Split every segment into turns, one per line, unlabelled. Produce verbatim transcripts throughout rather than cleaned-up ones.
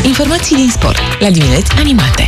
Informații din sport la dimineți animate.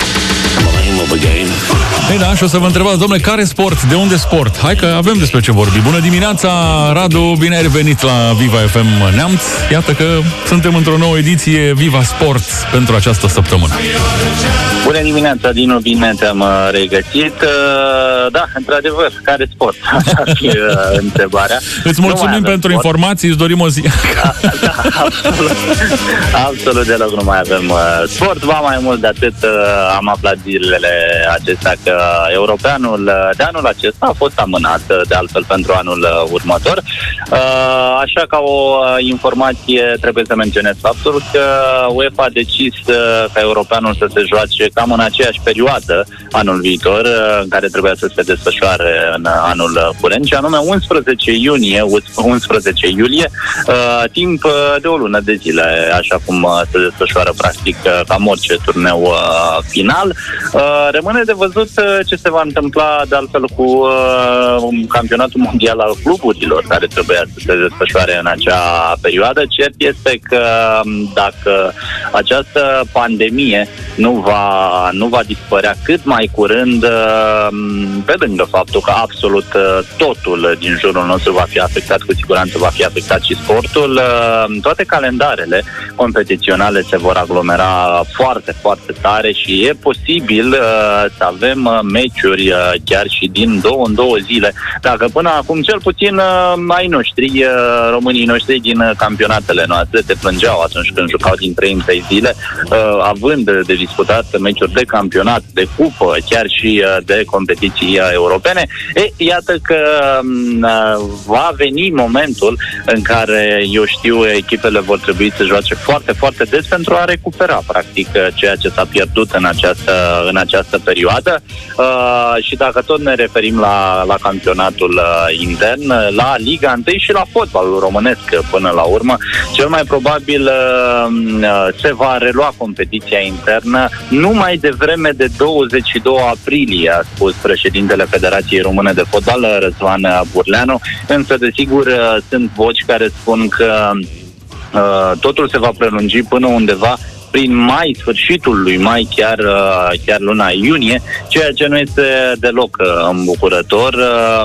Ei da, și o să vă întrebați, domnule, care sport? De unde sport? Hai că avem despre ce vorbi. Bună dimineața, Radu, bine ai revenit la Viva F M Neamț. Iată că suntem într-o nouă ediție Viva Sport pentru această săptămână.
Bună dimineața, Dinu, bine te-am regăsit. Da, într-adevăr, care sport? Așa ar fi întrebarea.
Îți mulțumim pentru sport. Informații, îți dorim o zi.
Da, da, absolut. Absolut deloc nu mai avem sport. Va mai mult de atât, am aflat zilele acestea că europeanul de anul acesta a fost amânat, de altfel pentru anul următor. Așa, ca o informație, trebuie să menționez faptul că UEFA a decis ca europeanul să se joace cam în aceeași perioadă anul viitor, în care trebuia să se desfășoare în anul curent, și anume unsprezece iunie, unsprezece iulie, timp de o lună de zile, așa cum se desfășoară practic cam orice turneu final. Rămâne de văzut ce se va întâmpla de altfel cu campionatul mondial al cluburilor, care trebuia să se desfășoare în acea perioadă. Cert este că dacă această pandemie nu va, nu va dispărea cât mai curând, pe lângă faptul că absolut totul din jurul nostru va fi afectat, cu siguranță va fi afectat și sportul, toate calendarele competiționale se vor aglomera foarte, foarte tare și e posibil să avem meciuri chiar și din două în două zile. Dacă până acum, cel puțin ai noștri, românii noștri din campionatele noastre se plângeau atunci când jucau din trei în trei zile, având de disputat meciuri de campionat, de cupă, chiar și de competiții europene. E, iată că va veni momentul în care, eu știu, echipele vor trebui să joace foarte, foarte des pentru a recupera, practic, ceea ce s-a pierdut în această, în această perioadă. Uh, și dacă tot ne referim la, la campionatul uh, intern, la Liga unu și la fotbalul românesc până la urmă, cel mai probabil uh, se va relua competiția internă numai devreme de douăzeci și doi aprilie, a spus președintele Federației Române de Fotbal, Răzvan Burleanu, însă desigur uh, sunt voci care spun că uh, totul se va prelungi până undeva prin mai, sfârșitul lui mai, chiar, chiar luna iunie, ceea ce nu este deloc îmbucurător.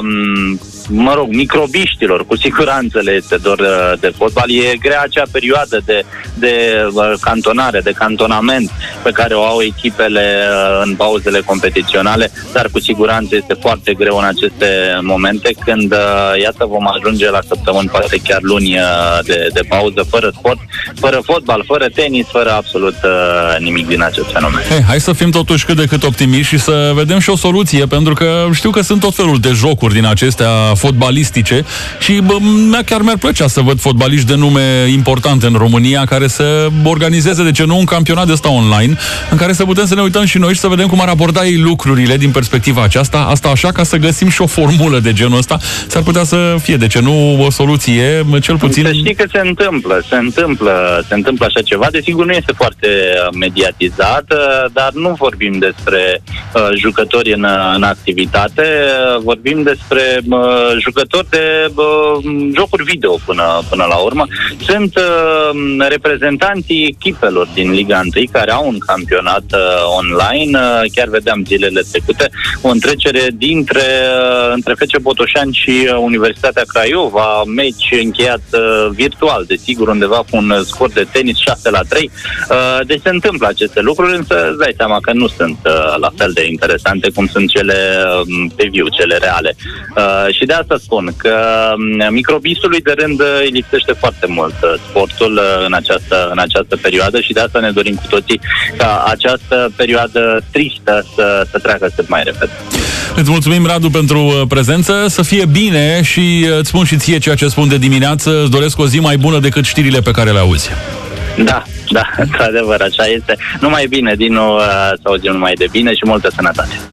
Mă rog, microbiștilor, cu siguranță le este dor de fotbal. E grea acea perioadă de, de cantonare, de cantonament pe care o au echipele în pauzele competiționale, dar cu siguranță este foarte greu în aceste momente când, iată, vom ajunge la săptămâni, poate chiar luni de, de pauză, fără sport, fără fotbal, fără tenis, fără absolut nimic din acest fenomen.
Hey, hai să fim totuși cât de cât optimiști și să vedem și o soluție, pentru că știu că sunt tot felul de jocuri din acestea fotbalistice și bă, chiar mi-ar plăcea să văd fotbaliști de nume importante în România care să organizeze, de ce nu, un campionat de ăsta online în care să putem să ne uităm și noi și să vedem cum ar aborda ei lucrurile din perspectiva aceasta. Asta așa, ca să găsim și o formulă de genul ăsta, s-ar putea să fie, de ce nu, o soluție, cel puțin...
Să știi că se întâmplă, se întâmplă, se întâmplă așa ceva, desigur nu este foarte mediatizat, dar nu vorbim despre uh, jucători în, în activitate, vorbim despre uh, jucători de uh, jocuri video până, până la urmă. Sunt uh, reprezentanții echipelor din Liga unu care au un campionat uh, online. Uh, chiar vedeam zilele trecute o întrecere dintre uh, între F C Botoșani și uh, Universitatea Craiova, meci încheiat uh, virtual, desigur, undeva cu un scor de tenis șase la trei. Uh, deci se întâmplă aceste lucruri, însă îți dai seama că nu sunt uh, la fel de interesante cum sunt cele uh, pe viu, cele reale. Uh, și de asta spun că microbistului de rând îi lipsește foarte mult sportul în această, în această perioadă și de asta ne dorim cu toții ca această perioadă tristă să, să treacă cât mai repede.
Îți mulțumim, Radu, pentru prezență, să fie bine și îți spun și ție ceea ce spun de dimineață, îți doresc o zi mai bună decât știrile pe care le auzi.
Da, da, într-adevăr, așa este. Numai bine, din nou, să auzim numai de bine și multă sănătate.